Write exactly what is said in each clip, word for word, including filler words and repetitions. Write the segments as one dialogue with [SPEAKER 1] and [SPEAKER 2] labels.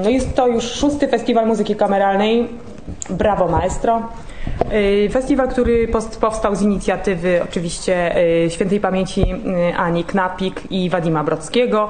[SPEAKER 1] No jest to już szósty Festiwal Muzyki Kameralnej Brawo Maestro. Festiwal, który powstał z inicjatywy oczywiście świętej pamięci Ani Knapik i Wadima Brockiego.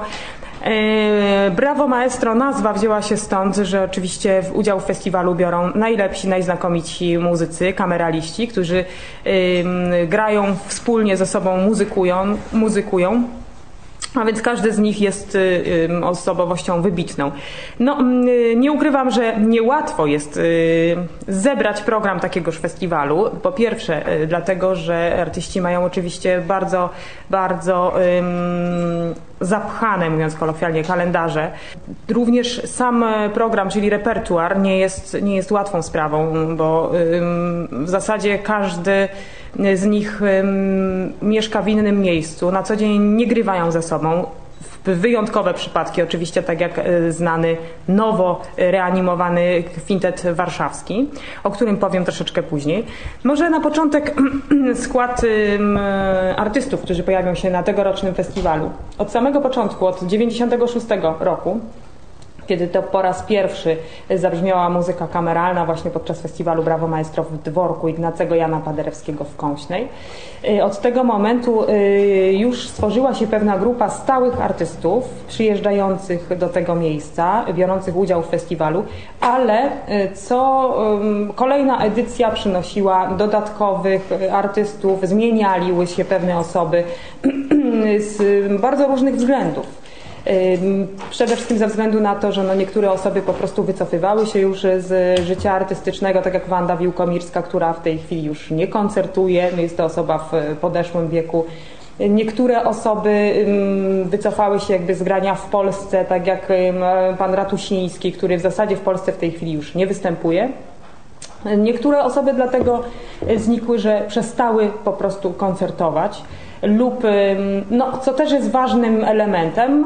[SPEAKER 1] Brawo Maestro, nazwa wzięła się stąd, że oczywiście udział w festiwalu biorą najlepsi, najznakomici muzycy, kameraliści, którzy grają wspólnie ze sobą, muzykują, muzykują. A więc każdy z nich jest osobowością wybitną. No, nie ukrywam, że niełatwo jest zebrać program takiegoż festiwalu. Po pierwsze, dlatego, że artyści mają oczywiście bardzo, bardzo um, zapchane, mówiąc kolokwialnie, kalendarze. Również sam program, czyli repertuar, nie jest, nie jest łatwą sprawą, bo um, w zasadzie każdy z nich um, mieszka w innym miejscu, na co dzień nie grywają ze sobą. Wyjątkowe przypadki, oczywiście, tak jak znany, nowo reanimowany kwintet warszawski, o którym powiem troszeczkę później. Może na początek skład artystów, którzy pojawią się na tegorocznym festiwalu. Od samego początku, od dziewięćdziesiątego szóstego roku, kiedy to po raz pierwszy zabrzmiała muzyka kameralna właśnie podczas festiwalu Brawo Maestro w dworku Ignacego Jana Paderewskiego w Kąśnej. Od tego momentu już stworzyła się pewna grupa stałych artystów przyjeżdżających do tego miejsca, biorących udział w festiwalu, ale co kolejna edycja przynosiła dodatkowych artystów, zmieniały się pewne osoby z bardzo różnych względów. Przede wszystkim ze względu na to, że no niektóre osoby po prostu wycofywały się już z życia artystycznego, tak jak Wanda Wiłkomirska, która w tej chwili już nie koncertuje, jest to osoba w podeszłym wieku. Niektóre osoby wycofały się jakby z grania w Polsce, tak jak pan Ratusiński, który w zasadzie w Polsce w tej chwili już nie występuje. Niektóre osoby dlatego znikły, że przestały po prostu koncertować lub, no, co też jest ważnym elementem,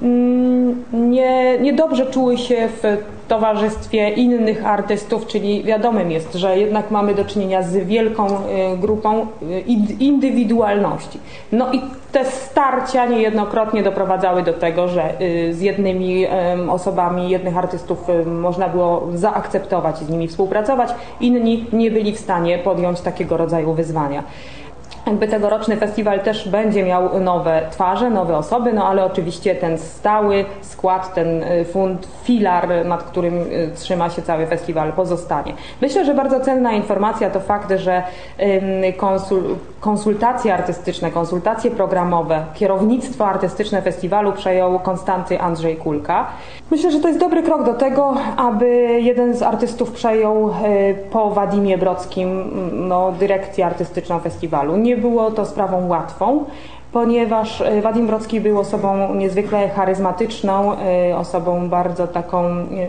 [SPEAKER 1] nie, niedobrze czuły się w towarzystwie innych artystów, czyli wiadomym jest, że jednak mamy do czynienia z wielką grupą indywidualności. No i te starcia niejednokrotnie doprowadzały do tego, że z jednymi osobami, jednych artystów można było zaakceptować i z nimi współpracować, inni nie byli w stanie podjąć takiego rodzaju wyzwania. Jakby tegoroczny festiwal też będzie miał nowe twarze, nowe osoby, no ale oczywiście ten stały skład, ten fund, filar, nad którym trzyma się cały festiwal, pozostanie. Myślę, że bardzo cenna informacja to fakt, że konsul, konsultacje artystyczne, konsultacje programowe, kierownictwo artystyczne festiwalu przejął Konstanty Andrzej Kulka. Myślę, że to jest dobry krok do tego, aby jeden z artystów przejął po Wadimie Brockim no, dyrekcję artystyczną festiwalu. Nie było to sprawą łatwą, ponieważ Wadim Brocki był osobą niezwykle charyzmatyczną, osobą bardzo taką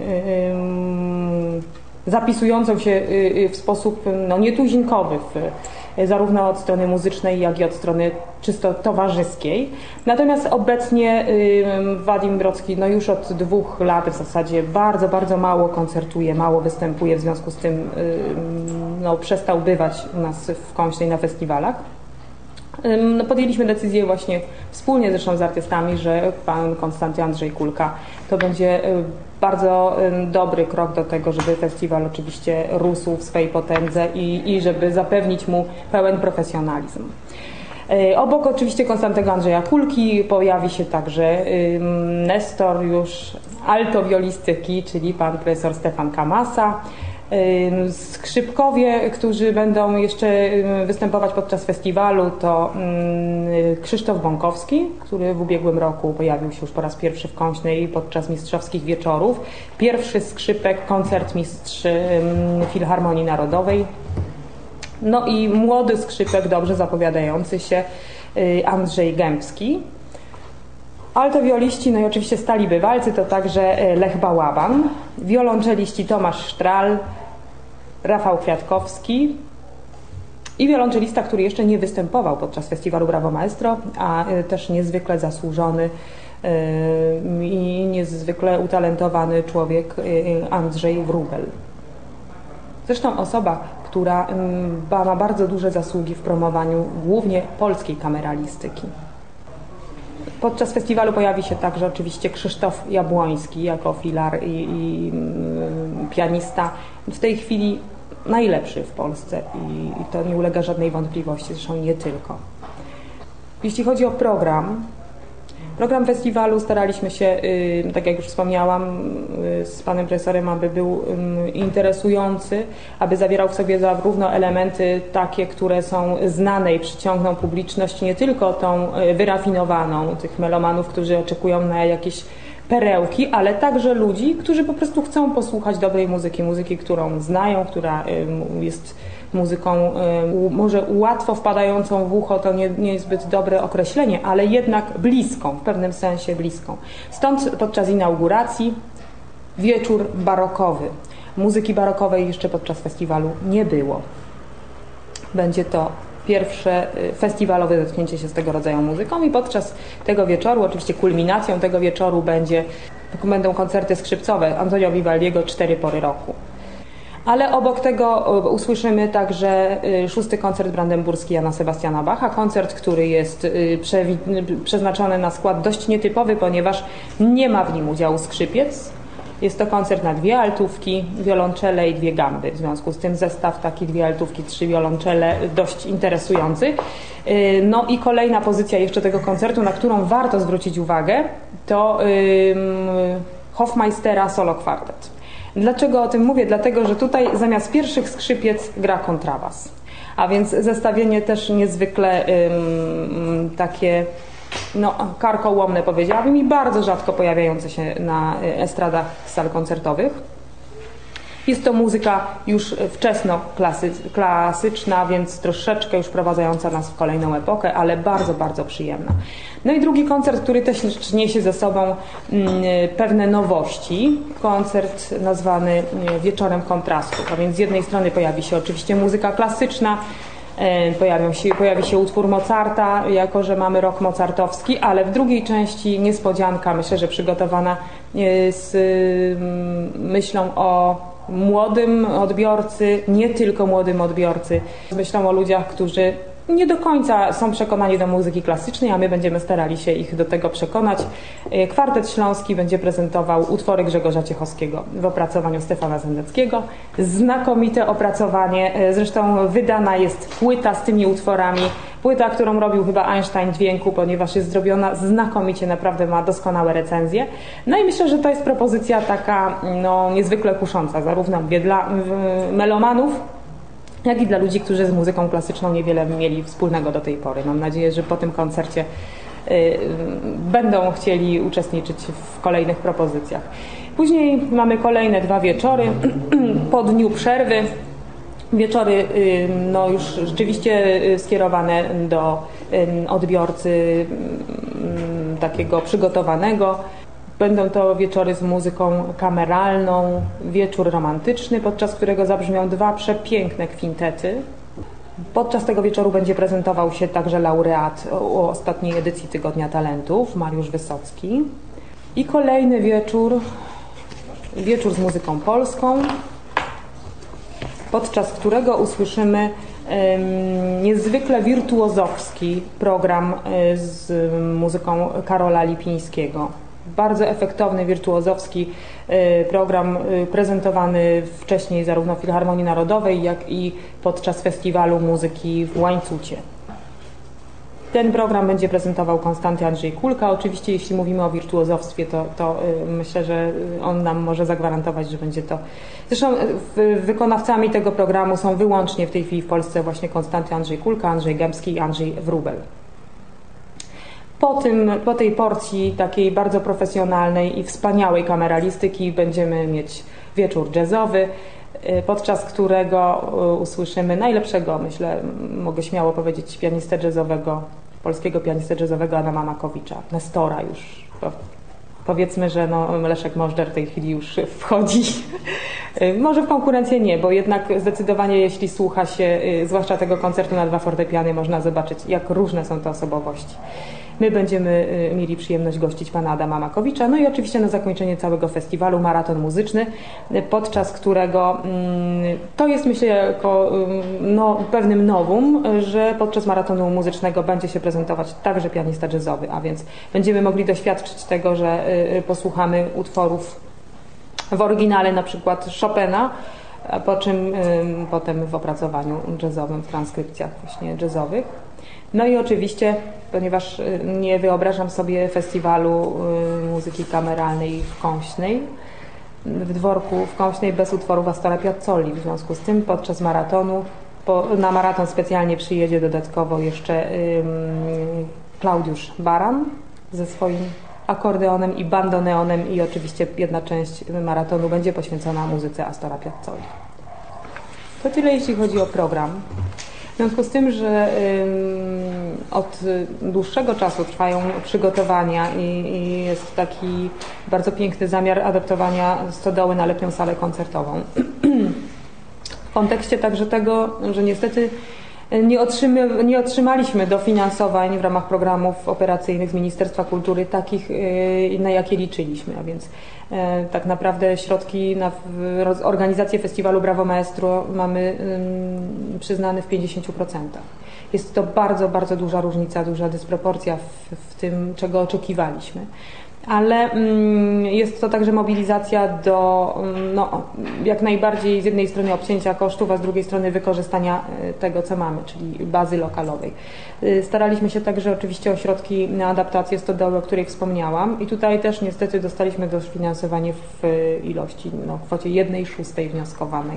[SPEAKER 1] zapisującą się w sposób no, nietuzinkowy w, zarówno od strony muzycznej, jak i od strony czysto towarzyskiej. Natomiast obecnie Wadim Brocki no, już od dwóch lat w zasadzie bardzo, bardzo mało koncertuje, mało występuje, w związku z tym no, przestał bywać u nas w Kąśnej na festiwalach. No, podjęliśmy decyzję właśnie wspólnie zresztą z artystami, że pan Konstanty Andrzej Kulka to będzie bardzo dobry krok do tego, żeby festiwal oczywiście rósł w swej potędze i, i żeby zapewnić mu pełen profesjonalizm. Obok oczywiście Konstantego Andrzeja Kulki pojawi się także nestor już altowiolistyki, czyli pan profesor Stefan Kamasa. Skrzypkowie, którzy będą jeszcze występować podczas festiwalu, to Krzysztof Bąkowski, który w ubiegłym roku pojawił się już po raz pierwszy w Kąśnej podczas mistrzowskich wieczorów. Pierwszy skrzypek, koncertmistrz Filharmonii Narodowej. No i młody skrzypek, dobrze zapowiadający się, Andrzej Gębski. Altowioliści, no i oczywiście stali bywalcy, to także Lech Bałaban, wiolonczeliści Tomasz Sztral, Rafał Kwiatkowski i wiolonczelista, który jeszcze nie występował podczas festiwalu Brawo Maestro, a też niezwykle zasłużony i niezwykle utalentowany człowiek Andrzej Wróbel. Zresztą osoba, która ma bardzo duże zasługi w promowaniu głównie polskiej kameralistyki. Podczas festiwalu pojawi się także oczywiście Krzysztof Jabłoński jako filar i, i pianista. W tej chwili najlepszy w Polsce i, i to nie ulega żadnej wątpliwości, zresztą nie tylko. Jeśli chodzi o program, program festiwalu staraliśmy się, tak jak już wspomniałam, z panem profesorem, aby był interesujący, aby zawierał w sobie zarówno elementy takie, które są znane i przyciągną publiczność, nie tylko tą wyrafinowaną, tych melomanów, którzy oczekują na jakieś perełki, ale także ludzi, którzy po prostu chcą posłuchać dobrej muzyki, muzyki, którą znają, która jest muzyką może łatwo wpadającą w ucho, to nie, nie jest zbyt dobre określenie, ale jednak bliską, w pewnym sensie bliską. Stąd podczas inauguracji wieczór barokowy. Muzyki barokowej jeszcze podczas festiwalu nie było. Będzie to pierwsze festiwalowe zetknięcie się z tego rodzaju muzyką i podczas tego wieczoru, oczywiście kulminacją tego wieczoru będzie, będą koncerty skrzypcowe Antonio Vivaldiego Cztery pory roku. Ale obok tego usłyszymy także szósty koncert brandenburski Jana Sebastiana Bacha. Koncert, który jest przeznaczony na skład dość nietypowy, ponieważ nie ma w nim udziału skrzypiec. Jest to koncert na dwie altówki, wiolonczele i dwie gamby. W związku z tym zestaw taki dwie altówki, trzy wiolonczele dość interesujący. No i kolejna pozycja jeszcze tego koncertu, na którą warto zwrócić uwagę, to Hofmeistera solo kwartet. Dlaczego o tym mówię? Dlatego, że tutaj zamiast pierwszych skrzypiec gra kontrabas. A więc zestawienie też niezwykle ym, takie no, karkołomne, powiedziałabym, i bardzo rzadko pojawiające się na estradach sal koncertowych. Jest to muzyka już wczesno klasy, klasyczna, więc troszeczkę już wprowadzająca nas w kolejną epokę, ale bardzo, bardzo przyjemna. No i drugi koncert, który też niesie ze sobą pewne nowości. Koncert nazwany Wieczorem kontrastu. A więc z jednej strony pojawi się oczywiście muzyka klasyczna, Pojawią się, pojawi się utwór Mozarta, jako że mamy rok mozartowski, ale w drugiej części niespodzianka, myślę, że przygotowana z myślą o młodym odbiorcy, nie tylko młodym odbiorcy, z myślą o ludziach, którzy nie do końca są przekonani do muzyki klasycznej, a my będziemy starali się ich do tego przekonać. Kwartet Śląski będzie prezentował utwory Grzegorza Ciechowskiego w opracowaniu Stefana Zendeckiego. Znakomite opracowanie, zresztą wydana jest płyta z tymi utworami. Płyta, którą robił chyba Einstein Dźwięku, ponieważ jest zrobiona znakomicie, naprawdę ma doskonałe recenzje. No i myślę, że to jest propozycja taka no, niezwykle kusząca, zarówno dla melomanów, jak i dla ludzi, którzy z muzyką klasyczną niewiele mieli wspólnego do tej pory. Mam nadzieję, że po tym koncercie y, będą chcieli uczestniczyć w kolejnych propozycjach. Później mamy kolejne dwa wieczory po dniu przerwy. Wieczory y, no, już rzeczywiście skierowane do y, odbiorcy y, takiego przygotowanego. Będą to wieczory z muzyką kameralną, wieczór romantyczny, podczas którego zabrzmią dwa przepiękne kwintety. Podczas tego wieczoru będzie prezentował się także laureat o ostatniej edycji Tygodnia Talentów, Mariusz Wysocki. I kolejny wieczór, wieczór z muzyką polską, podczas którego usłyszymy um, niezwykle wirtuozowski program z muzyką Karola Lipińskiego. Bardzo efektowny, wirtuozowski program prezentowany wcześniej zarówno w Filharmonii Narodowej, jak i podczas festiwalu muzyki w Łańcucie. Ten program będzie prezentował Konstanty Andrzej Kulka. Oczywiście jeśli mówimy o wirtuozowstwie, to, to myślę, że on nam może zagwarantować, że będzie to... Zresztą wykonawcami tego programu są wyłącznie w tej chwili w Polsce właśnie Konstanty Andrzej Kulka, Andrzej Gębski i Andrzej Wróbel. Po, tym, po tej porcji takiej bardzo profesjonalnej i wspaniałej kameralistyki będziemy mieć wieczór jazzowy, podczas którego usłyszymy najlepszego, myślę, mogę śmiało powiedzieć, pianistę jazzowego, polskiego pianistę jazzowego Adama Makowicza, Nestora już. Powiedzmy, że no, Leszek Możdżer w tej chwili już wchodzi. Może w konkurencję nie, bo jednak zdecydowanie jeśli słucha się, zwłaszcza tego koncertu na dwa fortepiany, można zobaczyć, jak różne są te osobowości. My będziemy mieli przyjemność gościć pana Adama Makowicza. No i oczywiście na zakończenie całego festiwalu maraton muzyczny, podczas którego to jest, myślę, jako no, pewnym nowum, że podczas maratonu muzycznego będzie się prezentować także pianista jazzowy, a więc będziemy mogli doświadczyć tego, że posłuchamy utworów w oryginale, na przykład Chopina, po czym potem w opracowaniu jazzowym, w transkrypcjach właśnie jazzowych. No i oczywiście, ponieważ nie wyobrażam sobie festiwalu muzyki kameralnej w Kąśnej, w dworku w Kąśnej bez utworów Astora Piazzolli. W związku z tym podczas maratonu, po, na maraton specjalnie przyjedzie dodatkowo jeszcze ym, Klaudiusz Baran ze swoim akordeonem i bandoneonem i oczywiście jedna część maratonu będzie poświęcona muzyce Astora Piazzolli. To tyle, jeśli chodzi o program. W związku z tym, że ym, od dłuższego czasu trwają przygotowania i, i jest taki bardzo piękny zamiar adaptowania stodoły na letnią salę koncertową. W kontekście także tego, że niestety nie, otrzymy, nie otrzymaliśmy dofinansowań w ramach programów operacyjnych z Ministerstwa Kultury takich, yy, na jakie liczyliśmy, a więc yy, tak naprawdę środki na organizację festiwalu Brawo Maestro mamy yy, przyznane w pięćdziesięciu procentach. Jest to bardzo, bardzo duża różnica, duża dysproporcja w, w tym, czego oczekiwaliśmy. Ale mm, jest to także mobilizacja do no, jak najbardziej z jednej strony obcięcia kosztów, a z drugiej strony wykorzystania tego, co mamy, czyli bazy lokalowej. Staraliśmy się także oczywiście o środki na adaptację stodoły, o której wspomniałam i tutaj też niestety dostaliśmy dofinansowanie w ilości, no, w kwocie jednej szóstej wnioskowanej.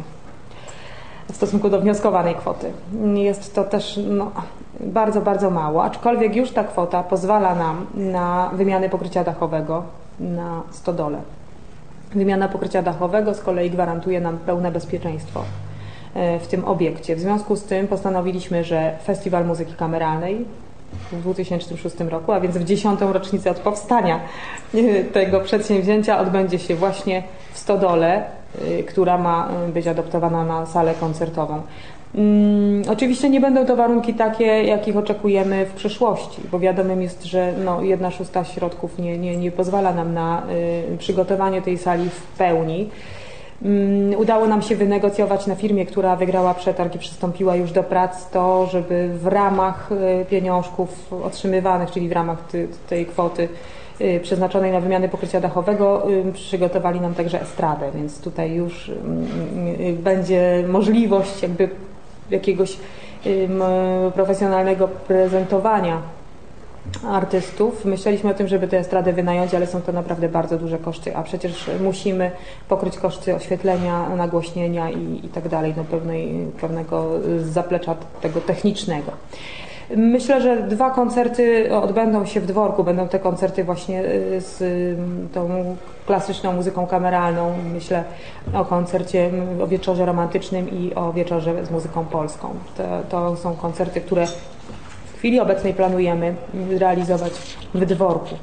[SPEAKER 1] W stosunku do wnioskowanej kwoty. Jest to też no, bardzo, bardzo mało, aczkolwiek już ta kwota pozwala nam na wymianę pokrycia dachowego na stodole. Wymiana pokrycia dachowego z kolei gwarantuje nam pełne bezpieczeństwo w tym obiekcie. W związku z tym postanowiliśmy, że Festiwal Muzyki Kameralnej w dwa tysiące szóstym roku, a więc w dziesiątą rocznicę od powstania tego przedsięwzięcia odbędzie się właśnie w stodole, która ma być adaptowana na salę koncertową. Hmm, oczywiście nie będą to warunki takie, jakich oczekujemy w przyszłości, bo wiadomym jest, że no, jedna szósta środków nie, nie, nie pozwala nam na y, przygotowanie tej sali w pełni. Um, udało nam się wynegocjować na firmie, która wygrała przetarg i przystąpiła już do prac, to, żeby w ramach y, pieniążków otrzymywanych, czyli w ramach ty, tej kwoty przeznaczonej na wymianę pokrycia dachowego, przygotowali nam także estradę, więc tutaj już będzie możliwość jakby jakiegoś profesjonalnego prezentowania artystów. Myśleliśmy o tym, żeby tę estradę wynająć, ale są to naprawdę bardzo duże koszty, a przecież musimy pokryć koszty oświetlenia, nagłośnienia i, i tak dalej, no pewnej, pewnego zaplecza tego technicznego. Myślę, że dwa koncerty odbędą się w dworku. Będą te koncerty właśnie z tą klasyczną muzyką kameralną. Myślę o koncercie, o wieczorze romantycznym i o wieczorze z muzyką polską. To, to są koncerty, które w chwili obecnej planujemy realizować w dworku.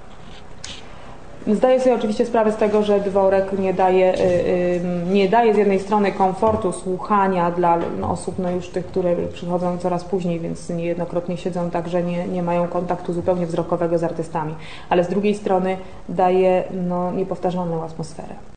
[SPEAKER 1] Zdaję sobie oczywiście sprawę z tego, że dworek nie daje, nie daje z jednej strony komfortu słuchania dla osób no już tych, które przychodzą coraz później, więc niejednokrotnie siedzą tak, że nie, nie mają kontaktu zupełnie wzrokowego z artystami, ale z drugiej strony daje no, niepowtarzalną atmosferę.